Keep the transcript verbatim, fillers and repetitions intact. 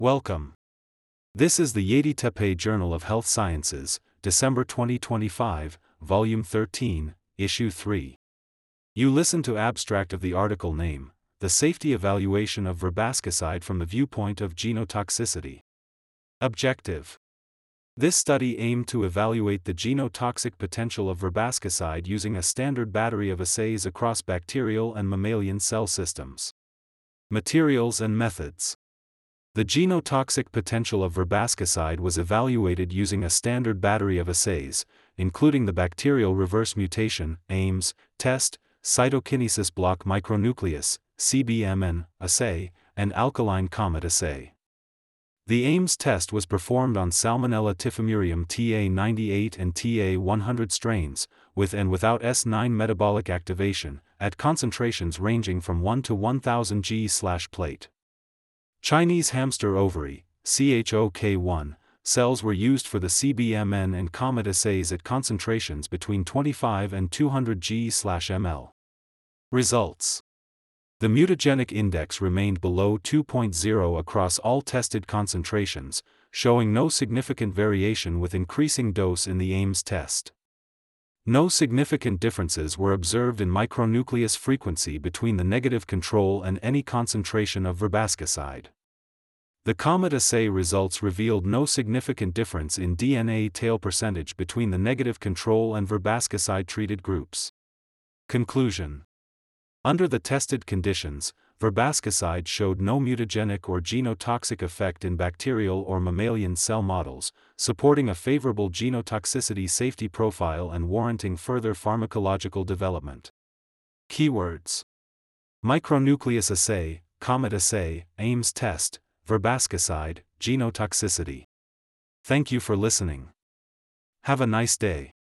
Welcome. This is the Yeditepe Journal of Health Sciences, December twenty twenty-five, Volume thirteen, Issue three. You listen to abstract of the article name, The Safety Evaluation of Verbascicide from the Viewpoint of Genotoxicity. Objective. This study aimed to evaluate the genotoxic potential of verbascicide using a standard battery of assays across bacterial and mammalian cell systems. Materials and methods. The genotoxic potential of verbascicide was evaluated using a standard battery of assays, including the bacterial reverse mutation (A I M S) test, cytokinesis block micronucleus (C B M N) assay, and alkaline comet assay. The A I M S test was performed on Salmonella typhimurium T A ninety-eight and T A one hundred strains, with and without S nine metabolic activation, at concentrations ranging from one to one thousand G/plate. Chinese hamster ovary, C H O K one, cells were used for the C B M N and comet assays at concentrations between twenty-five and two hundred G/ml. Results. The mutagenic index remained below two point zero across all tested concentrations, showing no significant variation with increasing dose in the A I M S test. No significant differences were observed in micronucleus frequency between the negative control and any concentration of verbascicide. The comet assay results revealed no significant difference in D N A tail percentage between the negative control and verbascicide-treated groups. Conclusion. Under the tested conditions, verbascicide showed no mutagenic or genotoxic effect in bacterial or mammalian cell models, supporting a favorable genotoxicity safety profile and warranting further pharmacological development. Keywords. Micronucleus assay, comet assay, A I M S test, verbascicide, genotoxicity. Thank you for listening. Have a nice day.